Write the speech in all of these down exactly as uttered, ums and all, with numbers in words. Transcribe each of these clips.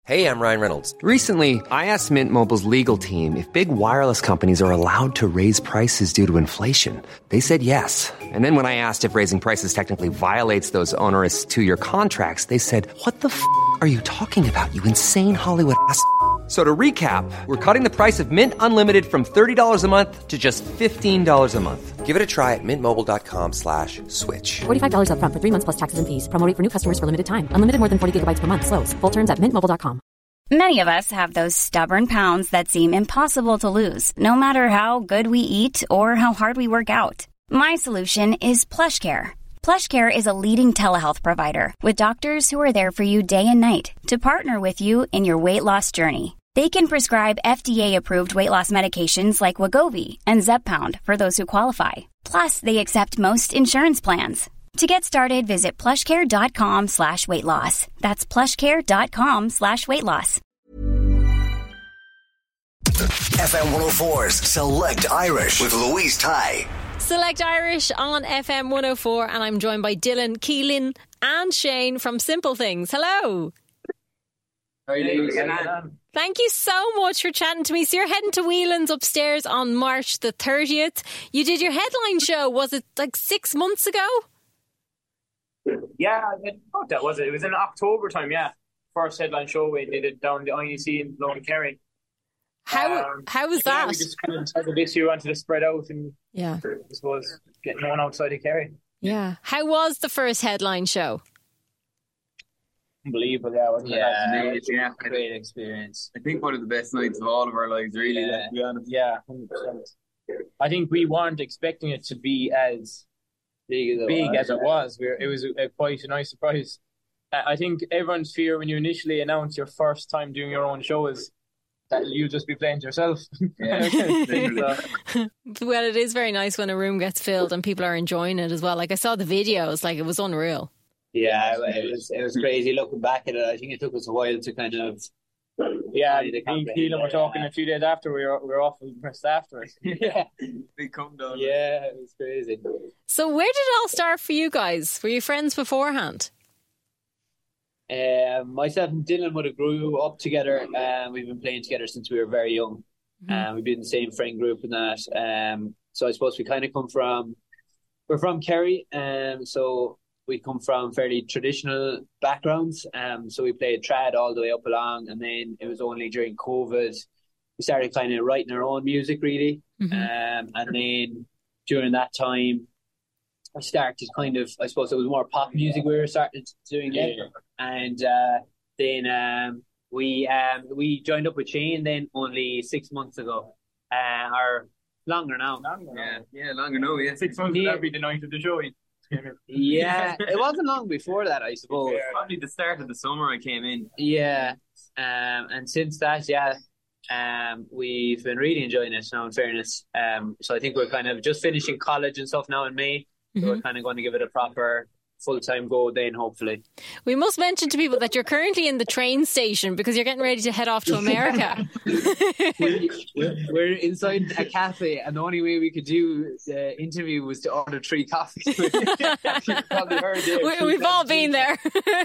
Hey, I'm Ryan Reynolds. Recently, I asked Mint Mobile's legal team if big wireless companies are allowed to raise prices due to inflation. They said yes. And then when I asked if raising prices technically violates those onerous two-year contracts, they said, what the f*** are you talking about, you insane Hollywood ass f- So to recap, we're cutting the price of Mint Unlimited from thirty dollars a month to just fifteen dollars a month. Give it a try at mintmobile.com slash switch. forty-five dollars up front for three months plus taxes and fees. Promo rate for new customers for limited time. Unlimited more than forty gigabytes per month. Slows full terms at mint mobile dot com. Many of us have those stubborn pounds that seem impossible to lose, no matter how good we eat or how hard we work out. My solution is PlushCare. PlushCare is a leading telehealth provider with doctors who are there for you day and night to partner with you in your weight loss journey. They can prescribe F D A-approved weight loss medications like Wegovy and Zepbound for those who qualify. Plus, they accept most insurance plans. To get started, visit plushcare.com slash weight loss. That's plushcare.com slash weight loss. F M one oh four's Select Irish with Louise Ty. Select Irish on F M one oh four, and I'm joined by Dylan, Keelan and Shane from Simple Things. Hello. How are you doing? Thank you so much for chatting to me. So you're heading to Whelan's upstairs on March the thirtieth. You did your headline show, was it like six months ago? Yeah, I thought that was it. It was in October time, yeah. First headline show we did it down the I E C in Lower Kerry. How um, how was yeah, that? We just kind of decided this year wanted to spread out and Yeah. I suppose get known outside of Kerry. Yeah. How was the first headline show? Unbelievable, yeah. Wasn't Yeah, it? amazing. yeah, Great experience. I think one of the best nights of all of our lives, really, Yeah, to be honest. yeah, one hundred percent. I think we weren't expecting it to be as Big as it big was. as it was. We were, it was a, a quite a nice surprise. I I think everyone's fear when you initially announce your first time doing your own show is that you'll just be playing to yourself. Yeah, literally. Well, it is very nice when a room gets filled and people are enjoying it as well. Like I saw the videos, like it was unreal. Yeah, it was it was crazy looking back at it. I think it took us a while to kind of Yeah, Really me and comprehend Keelan were it, talking yeah. a few days after we were we were off impressed afterwards. yeah big come down. Yeah, it was crazy. So where did it all start for you guys? Were you friends beforehand? Um, myself and Dylan would have grew up together. Um, we've been playing together since we were very young. Mm-hmm. Um, we've been in the same friend group and that. Um, so I suppose we kind of come from we're from Kerry, um, so we come from fairly traditional backgrounds. Um, so we played trad all the way up along, and then it was only during COVID we started kind of writing our own music, really. Mm-hmm. Um, and then during that time, I started kind of, I suppose it was more pop music we were started doing then. Yeah. And uh, then um, we um, we joined up with Shane then only six months ago, uh, or longer now. Longer now. Yeah, yeah, longer now. Yeah, Six months Yeah. that'd be the night of the show. Yeah, it wasn't long before that, I suppose. Yeah. Probably the start of the summer I came in. Yeah, um, and since that, yeah, um, we've been really enjoying it now, in fairness. Um, so I think we're kind of just finishing college and stuff now in May. So Mm-hmm. we're kind of going to give it a proper full-time go then, hopefully. We must mention to people that you're currently in the train station because you're getting ready to head off to America. we, we're, we're inside a cafe, and the only way we could do the interview was to order three coffees. You probably heard it. we, we've all been there.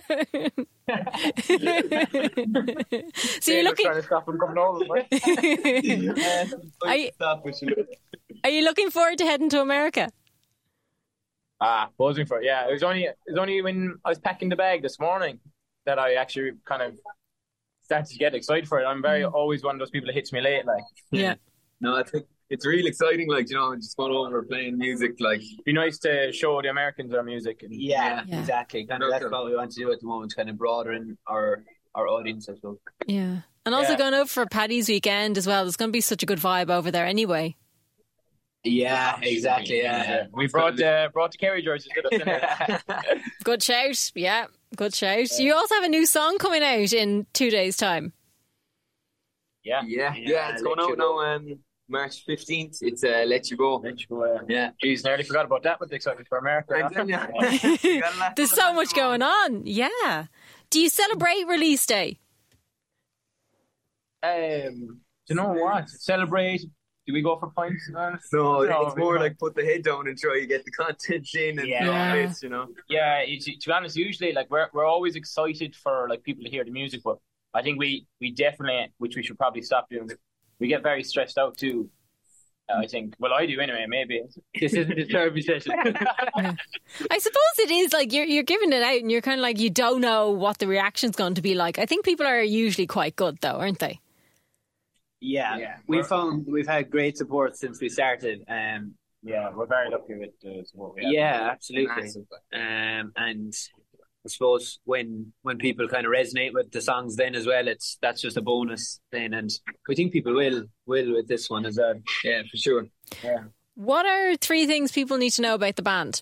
So you're looking. trying to stop him coming over. Right? Are you, are you looking forward to heading to America? Ah, buzzing for it. Yeah, it was only it was only when I was packing the bag this morning that I actually kind of started to get excited for it. I'm very always one of those people that hits me late, like. Yeah. No, I think it's really exciting. Like, you know, just going over playing music. Like, It'd be nice to show the Americans our music. And, Yeah, Yeah. exactly. Kind of, that's what we want to do at the moment, kind of broaden our our audience, I suppose. Yeah. And also Yeah. going over for Paddy's weekend as well. There's going to be such a good vibe over there anyway. Yeah, exactly. Yeah, We brought uh, brought the Kerry jerseys with us. Didn't we? Good shout. Yeah. Good shout. You also have a new song coming out in two days' time. yeah. yeah, yeah, Yeah, it's Let going You out Go. now, um, March fifteenth. It's uh, Let You Go. Let you go, uh, Yeah. Geez, nearly forgot about that with the excitement for America. I'm telling you. There's so much going on. Yeah. Do you celebrate release day? Um, do you know what? Celebrate. Do we go for points? Uh, No, No, it's more no. like put the head down and try to get the content in and Yeah. do all Yeah. this, you know. Yeah, it's, to be honest, usually like we're we're always excited for like people to hear the music, but I think we, we definitely, which we should probably stop doing, we get very stressed out too. I think, well, I do anyway, maybe. This isn't the therapy session. Yeah. I suppose it is like you're you're giving it out and you're kind of like, you don't know what the reaction's going to be like. I think people are usually quite good though, aren't they? Yeah, Yeah. we found we've had great support since we started. Um, Yeah, we're very lucky with the support we have. yeah, absolutely. Massive. Um, and I suppose when when people kind of resonate with the songs, then as well, it's that's just a bonus then, and we think people will will with this one as well. Yeah, for sure. Yeah. What are three things people need to know about the band?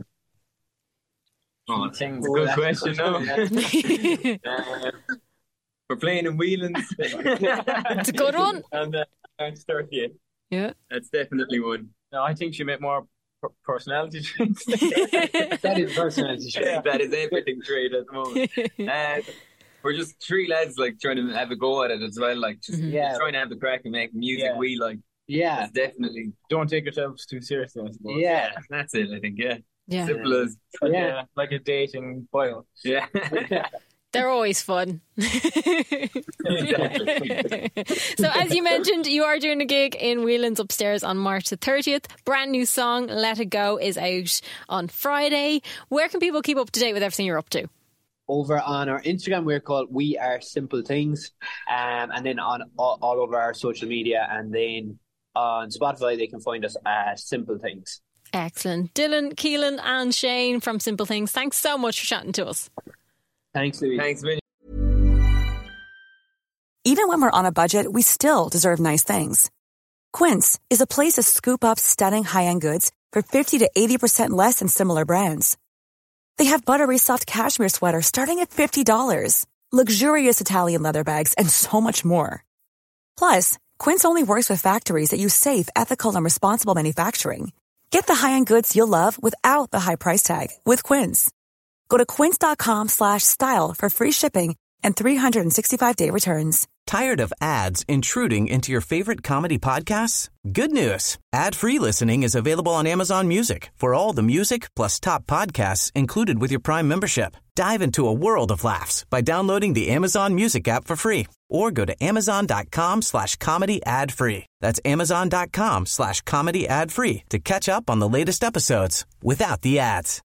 Oh, Things. good question. No, It's uh, we're playing in Whelan's. a good one. And uh, March thirtieth. Yeah. That's definitely one. No, I think she made more per- personality traits. That is personality trait. That is everything trait at the moment. Uh, we're just three lads like trying to have a go at it as well, like just Yeah. trying to have the crack and make music Yeah. we like. Yeah, That's definitely Don't take yourselves too seriously, I suppose. yeah, that's it. I think yeah, Yeah. simple as Like, Yeah. a, like a dating bio. yeah. They're always fun. So as you mentioned, you are doing a gig in Whelan's Upstairs on March the thirtieth. Brand new song, Let It Go, is out on Friday. Where can people keep up to date with everything you're up to? over on our Instagram, we're called We Are Simple Things, um, and then on all, all over our social media, and then on Spotify they can find us at Simple Things. Excellent. Dylan, Keelan and Shane from Simple Things, thanks so much for chatting to us. Thanks, Louise. Thanks, Vinny. Even when we're on a budget, we still deserve nice things. Quince is a place to scoop up stunning high-end goods for fifty to eighty percent less than similar brands. They have buttery soft cashmere sweaters starting at fifty dollars, luxurious Italian leather bags, and so much more. Plus, Quince only works with factories that use safe, ethical, and responsible manufacturing. Get the high-end goods you'll love without the high price tag with Quince. Go to quince.com slash style for free shipping and three sixty-five day returns. Tired of ads intruding into your favorite comedy podcasts? Good news. Ad-free listening is available on Amazon Music for all the music plus top podcasts included with your Prime membership. Dive into a world of laughs by downloading the Amazon Music app for free or go to amazon.com slash comedy ad free. That's amazon.com slash comedy ad free to catch up on the latest episodes without the ads.